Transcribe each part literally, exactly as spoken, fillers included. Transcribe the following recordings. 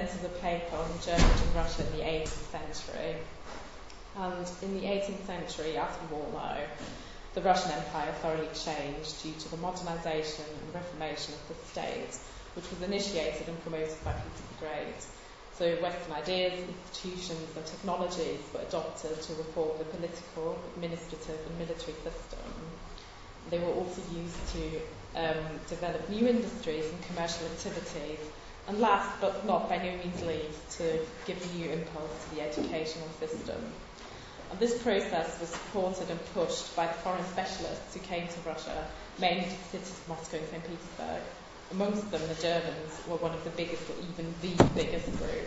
presented a paper on Germans in Russia in the eighteenth century. And in the eighteenth century, as we all know, the Russian Empire thoroughly changed due to the modernisation and reformation of the state, which was initiated and promoted by Peter the Great. So Western ideas, institutions and technologies were adopted to reform the political, administrative and military system. They were also used to um, develop new industries and commercial activities, and last but not by no means least, to give a new impulse to the educational system. And this process was supported and pushed by the foreign specialists who came to Russia, mainly to the cities of Moscow and Saint Petersburg. Amongst them, the Germans were one of the biggest, or even the biggest group.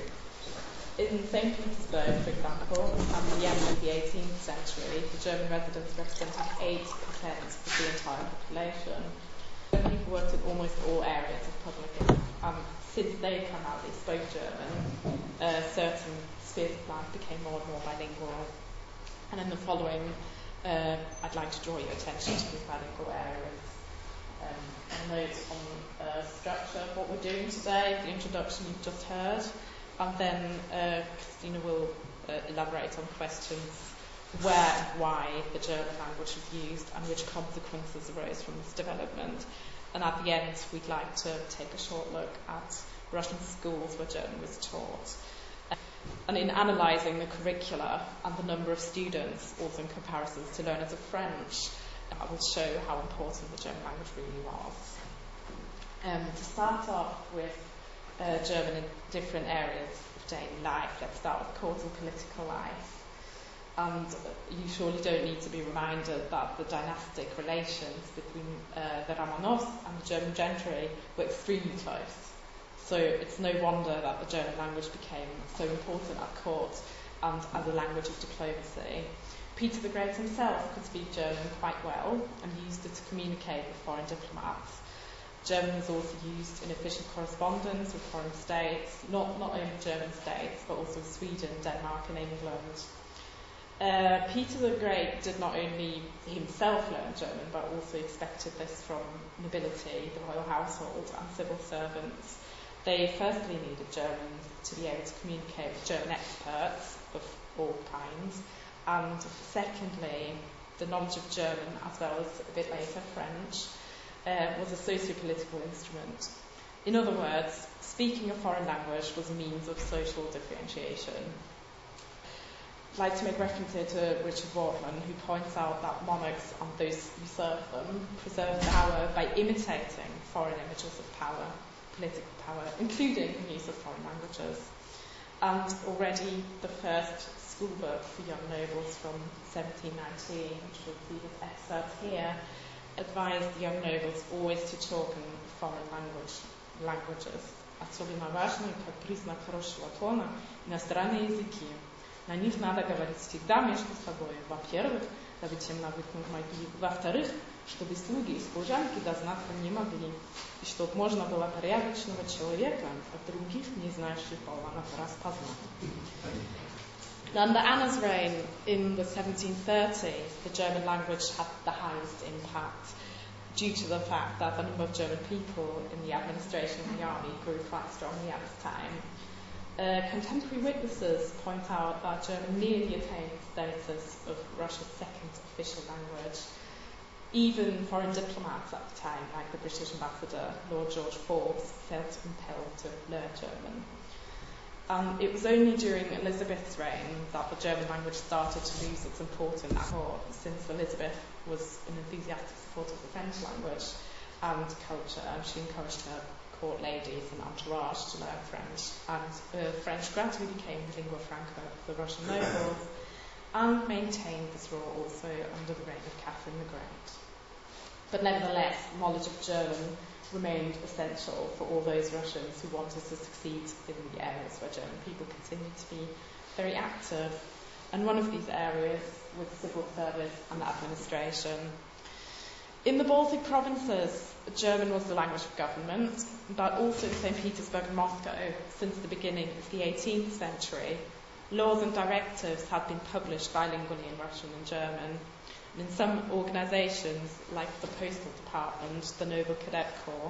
In Saint Petersburg, for example, at the end of the eighteenth century, the German residents represented eighty percent of the entire population. German people worked in almost all areas of public life. Um, since they come out, they spoke German. Uh, certain spheres of life became more and more bilingual. And in the following, uh, I'd like to draw your attention to these bilingual areas. Um, a note on uh, structure of what we're doing today, the introduction you've just heard, and then uh, Christina will uh, elaborate on questions where and why the German language was used and which consequences arose from this development. And at the end, we'd like to take a short look at Russian schools where German was taught. And in analysing the curricula and the number of students, also in comparisons to learners of French, I will show how important the German language really was. Um, to start off with uh, German in different areas of daily life, let's start with court and political life. And you surely don't need to be reminded that the dynastic relations between uh, the Romanovs and the German gentry were extremely close. So it's no wonder that the German language became so important at court and as a language of diplomacy. Peter the Great himself could speak German quite well and used it to communicate with foreign diplomats. German was also used in official correspondence with foreign states, not, not only German states, but also Sweden, Denmark and England. Uh, Peter the Great did not only himself learn German, but also expected this from nobility, the royal household and civil servants. They firstly needed German to be able to communicate with German experts of all kinds, and secondly, the knowledge of German, as well as a bit later French, uh, was a socio-political instrument. In other words, speaking a foreign language was a means of social differentiation. I'd like to make reference here to Richard Wortman, who points out that monarchs and those who serve them preserve power by imitating foreign images of power, political power, including the use of foreign languages. And already the first school book for young nobles from seventeen nineteen, which we'll see this excerpt here, advised the young nobles always to talk in foreign language, languages. Особенно важно, как признак хорошего тона, иностранные языки. На них надо говорить всегда между собой. Во-первых, дабы тем навыкнуть могли. Во-вторых, чтобы слуги и служанки дознаться не могли. И чтобы можно было порядочного человека от других, не знающих болванов, распознать. Under Anna's reign in the seventeen thirties, the German language had the highest impact due to the fact that the number of German people in the administration and the army grew quite strongly at this time. Uh, contemporary witnesses point out that German nearly attained the status of Russia's second official language. Even foreign diplomats at the time, like the British ambassador Lord George Forbes, felt compelled to learn German. Um, it was only during Elizabeth's reign that the German language started to lose its importance at court, since Elizabeth was an enthusiastic supporter of the French language and culture, and she encouraged her court ladies and entourage to learn French, and uh, French gradually became the lingua franca of the Russian nobles, and maintained this role also under the reign of Catherine the Great. But nevertheless, knowledge of German remained essential for all those Russians who wanted to succeed in the areas where German people continued to be very active. And one of these areas was civil service and administration. In the Baltic provinces, German was the language of government, but also in Saint Petersburg and Moscow, since the beginning of the eighteenth century, laws and directives had been published bilingually in Russian and German. And in some organisations, like the Postal Department, the Noble Cadet Corps,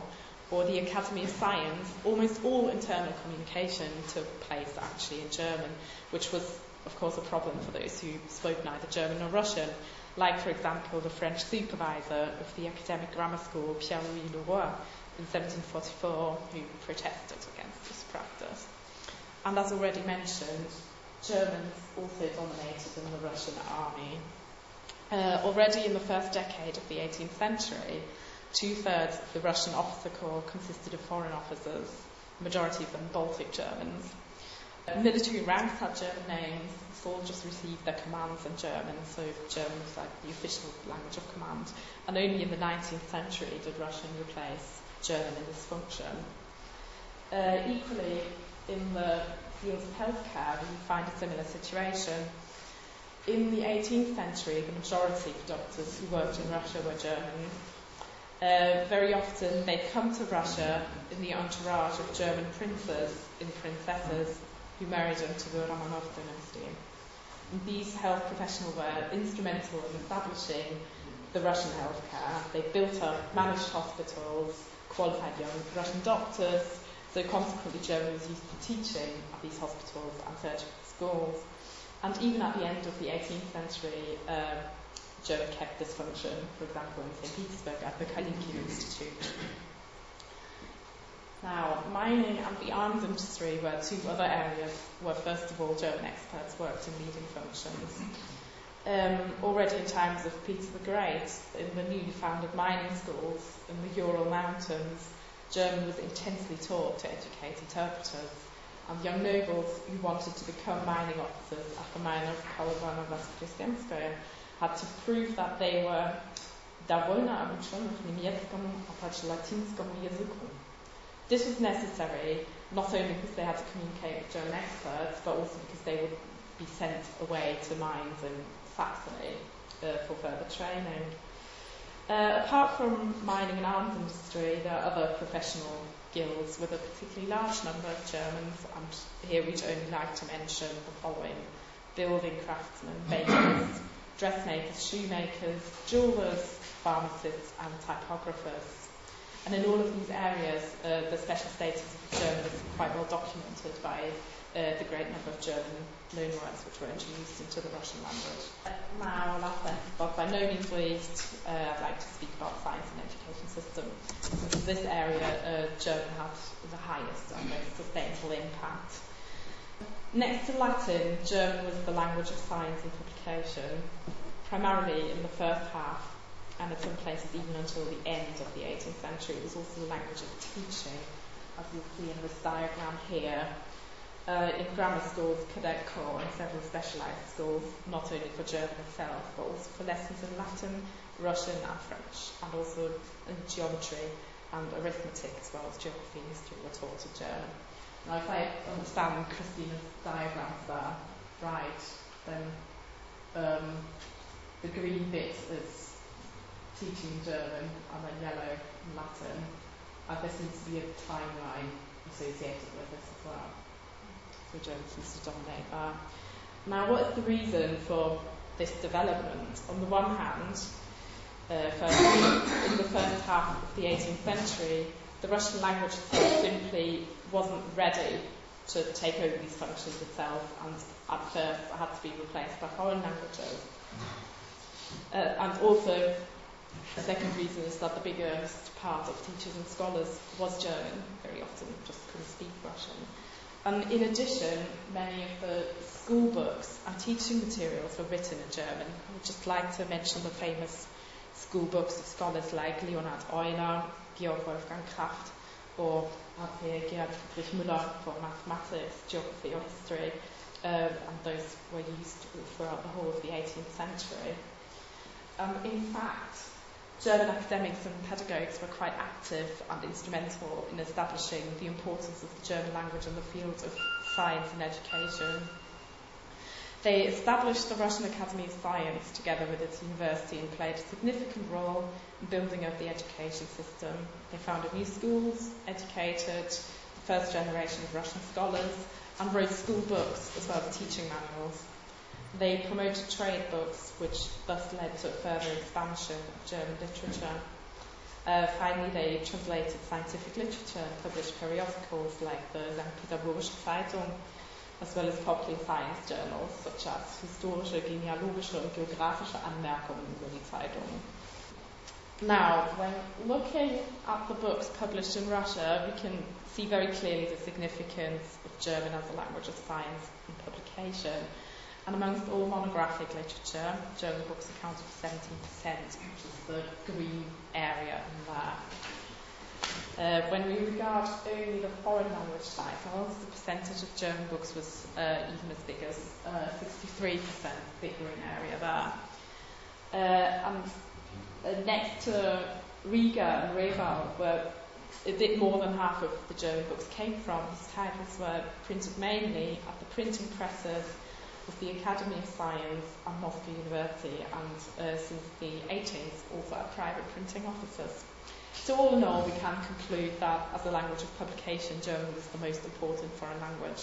or the Academy of Science, almost all internal communication took place actually in German, which was, of course, a problem for those who spoke neither German nor Russian, like, for example, the French supervisor of the academic grammar school, Pierre-Louis Leroy, in seventeen forty-four, who protested against this practice. And as already mentioned, Germans also dominated in the Russian army. Uh, already in the first decade of the eighteenth century, two-thirds of the Russian officer corps consisted of foreign officers, the majority of them Baltic Germans. Uh, military ranks had German names, soldiers received their commands in German, so German was like the official language of command. And only in the nineteenth century did Russian replace German in this function. Uh, equally, in the field of healthcare, we find a similar situation. In the eighteenth century, the majority of doctors who worked in Russia were German. Uh, very often they'd come to Russia in the entourage of German princes and princesses who married into the Romanov dynasty. And these health professionals were instrumental in establishing the Russian healthcare. They built up, managed hospitals, qualified young Russian doctors, so consequently German was used to teaching at these hospitals and surgical schools. And even at the end of the eighteenth century, uh, German kept this function, for example, in Saint Petersburg at the Kalinkin Institute. Now, mining and the arms industry were two other areas where, first of all, German experts worked in leading functions. Um, already in times of Peter the Great, in the newly founded mining schools in the Ural Mountains, German was intensely taught to educate interpreters, and young nobles who wanted to become mining officers at the mine of Kolobarno-Voskresenskoye had to prove that they were довольно обучены немецкому, а также латинскому языку. This was necessary not only because they had to communicate with German experts, but also because they would be sent away to mines in Saxony uh, for further training. Uh, apart from mining and arms industry, there are other professional guilds with a particularly large number of Germans, and here we'd only like to mention the following: building craftsmen, bakers, dressmakers, shoemakers, jewellers, pharmacists and typographers. And in all of these areas, uh, the special status of German is quite well documented by uh, the great number of German loanwords which were introduced into the Russian language. Now, last but by no means least, uh, I'd like to speak about science and education system. Since this area, uh, German had the highest and most sustainable impact. Next to Latin, German was the language of science and publication, primarily in the first half, and in some places even until the end of the eighteenth century. It was also the language of teaching, as you'll see in this diagram here. Uh, in grammar schools, cadet corps, and several specialised schools, not only for German itself, but also for lessons in Latin, Russian and French, and also in geometry and arithmetic, as well as geography and history were taught in German. Now, if I understand Christina's diagrams there right, then um, the green bit is teaching German, and then yellow Latin, and there seems to be a timeline associated with this as well. So German seems to dominate there. Now, what is the reason for this development? On the one hand, uh, first, in the first half of the eighteenth century, the Russian language simply wasn't ready to take over these functions itself, and at first it had to be replaced by foreign languages. Uh, and also, the second reason is that the biggest part of teachers and scholars was German, very often just couldn't speak Russian. And in addition, many of the school books and teaching materials were written in German. I would just like to mention the famous school books of scholars like Leonhard Euler, Georg Wolfgang Kraft, or up here Gerhard Friedrich Müller for mathematics, geography or history, uh, and those were used throughout the whole of the eighteenth century. Um, in fact, German academics and pedagogues were quite active and instrumental in establishing the importance of the German language in the fields of science and education. They established the Russian Academy of Science together with its university and played a significant role in building up the education system. They founded new schools, educated the first generation of Russian scholars, and wrote school books as well as teaching manuals. They promoted trade books, which thus led to a further expansion of German literature. Uh, finally, they translated scientific literature and published periodicals like the Pädagogische Zeitung, as well as popular science journals such as Historische, Genealogische und Geographische Anmerkungen über die Zeitung. Now, when looking at the books published in Russia, we can see very clearly the significance of German as a language of science and publication. And amongst all monographic literature, German books account for seventeen percent, which is the green area in there. Uh, when we regard only the foreign language titles, the percentage of German books was uh, even as big as uh, sixty-three percent, big green area there. Uh, and uh, next to Riga and Reval, where a bit more than half of the German books came from, these titles were printed mainly at the printing presses of the Academy of Science and Moscow University, and uh, since the eighteenth also at private printing offices. So all in all, we can conclude that as a language of publication, German was the most important foreign language.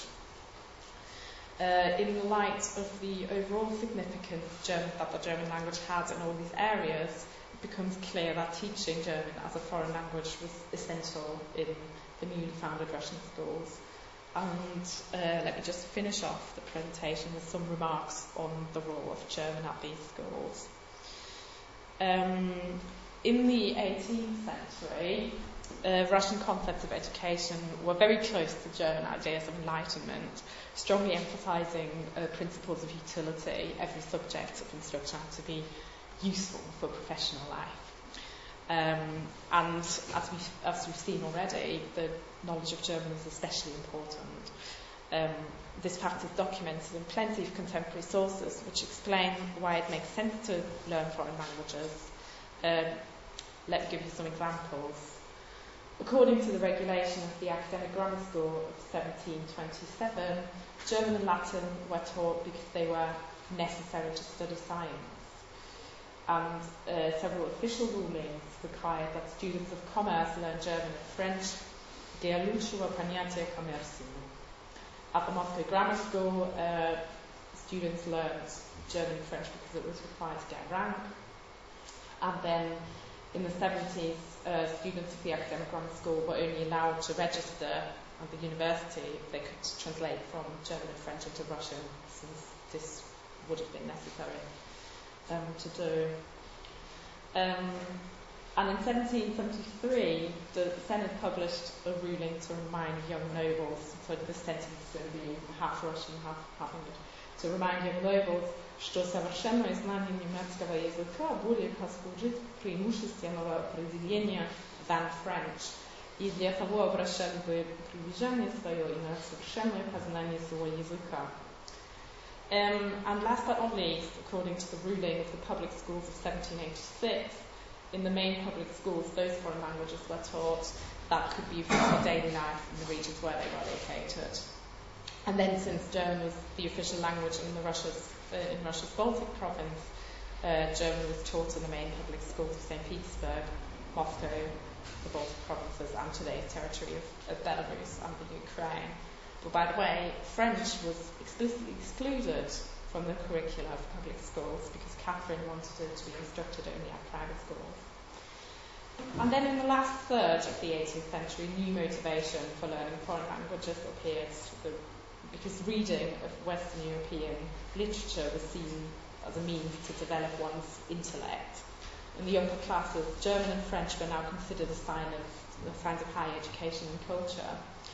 Uh, in light of the overall significance German, that the German language had in all these areas, it becomes clear that teaching German as a foreign language was essential in the newly founded Russian schools. And uh, let me just finish off the presentation with some remarks on the role of German at these schools. Um, in the eighteenth century, uh, Russian concepts of education were very close to German ideas of enlightenment, strongly emphasizing uh, principles of utility. Every subject of instruction had to be useful for professional life. Um, and as we've, as we've seen already, the knowledge of German is especially important. Um, this fact is documented in plenty of contemporary sources which explain why it makes sense to learn foreign languages. Um, let me give you some examples. According to the regulation of the Academic Grammar School of seventeen twenty-seven, German and Latin were taught because they were necessary to study science. And uh, several official rulings required that students of commerce learn German and French. At the Moscow Grammar School, uh, students learned German and French because it was required to get a rank. And then in the seventies, uh, students of the Academic Grammar School were only allowed to register at the university if they could translate from German and French into Russian, since this would have been necessary Um, to do. Um, and in seventeen seventy-three, the Senate published a ruling to remind young nobles, so this sentence is going to be half Russian, half, half English, to remind young nobles, что совершенное знание немецкого языка более послужит преимущественного определения than French, и для того обращали бы приближение свое и на совершенное познание своего языка. Um, and last but not least, according to the ruling of the public schools of seventeen eighty-six, in the main public schools, those foreign languages were taught that could be used for daily life in the regions where they were located. And then, since German was the official language in the Russia's, uh, in Russia's Baltic province, uh, German was taught in the main public schools of Saint Petersburg, Moscow, the Baltic provinces, and today's territory of, of Belarus and the Ukraine. But by the way, French was explicitly excluded from the curricula of public schools because Catherine wanted it to be instructed only at private schools. And then in the last third of the eighteenth century, new motivation for learning foreign languages appeared the, because reading of Western European literature was seen as a means to develop one's intellect. In the upper classes, German and French were now considered a sign of, a signs of high education and culture.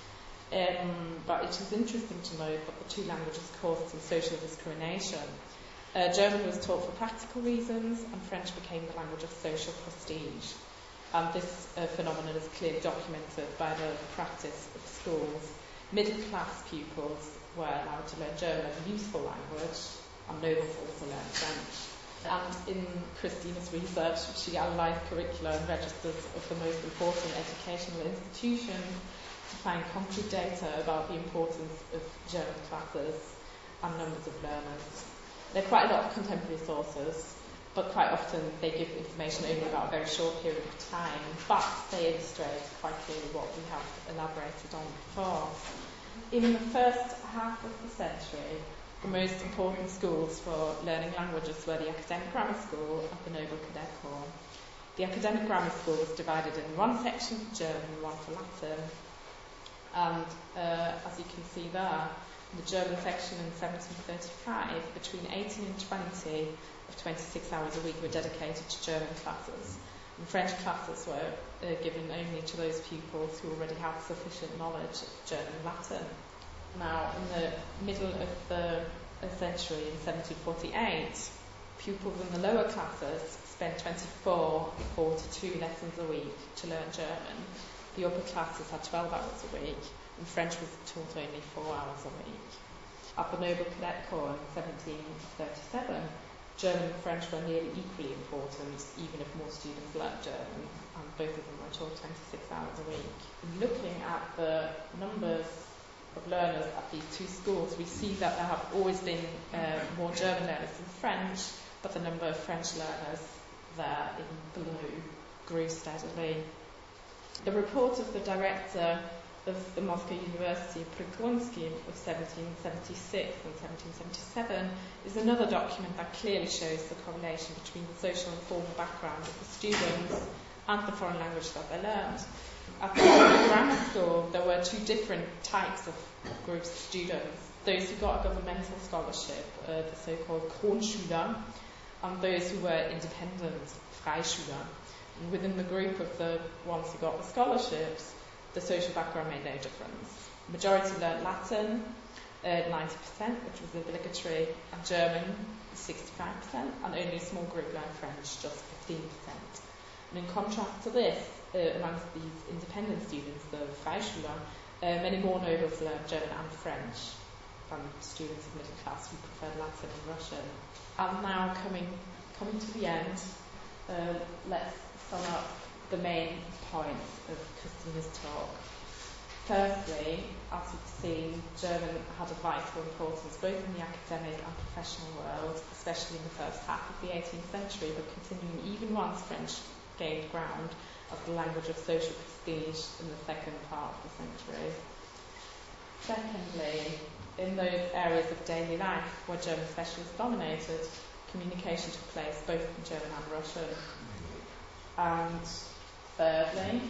Um, but it is interesting to note that the two languages caused some social discrimination. Uh, German was taught for practical reasons, and French became the language of social prestige. And this uh, phenomenon is clearly documented by the practice of schools. Middle-class pupils were allowed to learn German as a useful language, and nobles also learned French. And in Christina's research, she analysed curricula and registers of the most important educational institutions to find concrete data about the importance of German classes and numbers of learners. There are quite a lot of contemporary sources, but quite often they give information only about a very short period of time, but they illustrate quite clearly what we have elaborated on before. In the first half of the century, the most important schools for learning languages were the Academic Grammar School and the Noble Cadet Corps. The academic grammar school was divided in one section for German and one for Latin. And uh, as you can see there, in the German section in seventeen thirty-five, between eighteen and twenty of twenty-six hours a week were dedicated to German classes. And French classes were uh, given only to those pupils who already had sufficient knowledge of German and Latin. Now, in the middle of the uh, century, in seventeen forty-eight, pupils in the lower classes spent twenty-four, forty-two lessons a week to learn German. The upper classes had twelve hours a week, and French was taught only four hours a week. At the Noble Cadet Corps in seventeen thirty-seven, German and French were nearly equally important, even if more students learnt German, and both of them were taught twenty-six hours a week. Looking at the numbers of learners at these two schools, we see that there have always been uh, more German learners than French, but the number of French learners there in blue grew steadily. The report of the director of the Moscow University, Priklonsky, of seventeen seventy-six and seventeen seventy-seven is another document that clearly shows the correlation between the social and formal background of the students and the foreign language that they learned. At the grammar school, there were two different types of groups of students. Those who got a governmental scholarship, uh, the so-called Grundschüler, and those who were independent, Freischüler. And within the group of the ones who got the scholarships, the social background made no difference. The majority learnt Latin, uh, ninety percent, which was obligatory, and German, sixty-five percent, and only a small group learned French, just fifteen percent. And in contrast to this, uh, amongst these independent students, the Freischüler, uh, many more nobles learned German and French than students of middle class who preferred Latin and Russian. And now coming coming to the end, uh, let's sum up the main points of Christina's talk. Firstly, as we've seen, German had a vital importance both in the academic and professional world, especially in the first half of the eighteenth century, but continuing even once French gained ground as the language of social prestige in the second part of the century. Secondly, in those areas of daily life where German specialists dominated, communication took place both in German and Russian. And thirdly,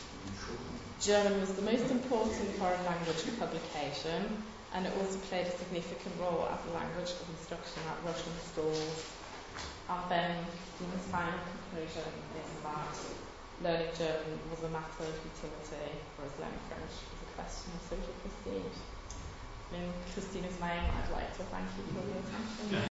German was the most important foreign language for publication, and it also played a significant role as a language of instruction at Russian schools. And then, Dina's final conclusion is that learning German was a matter of utility, whereas learning French was a question of social prestige. In Christina's name, I'd like to thank you for your attention.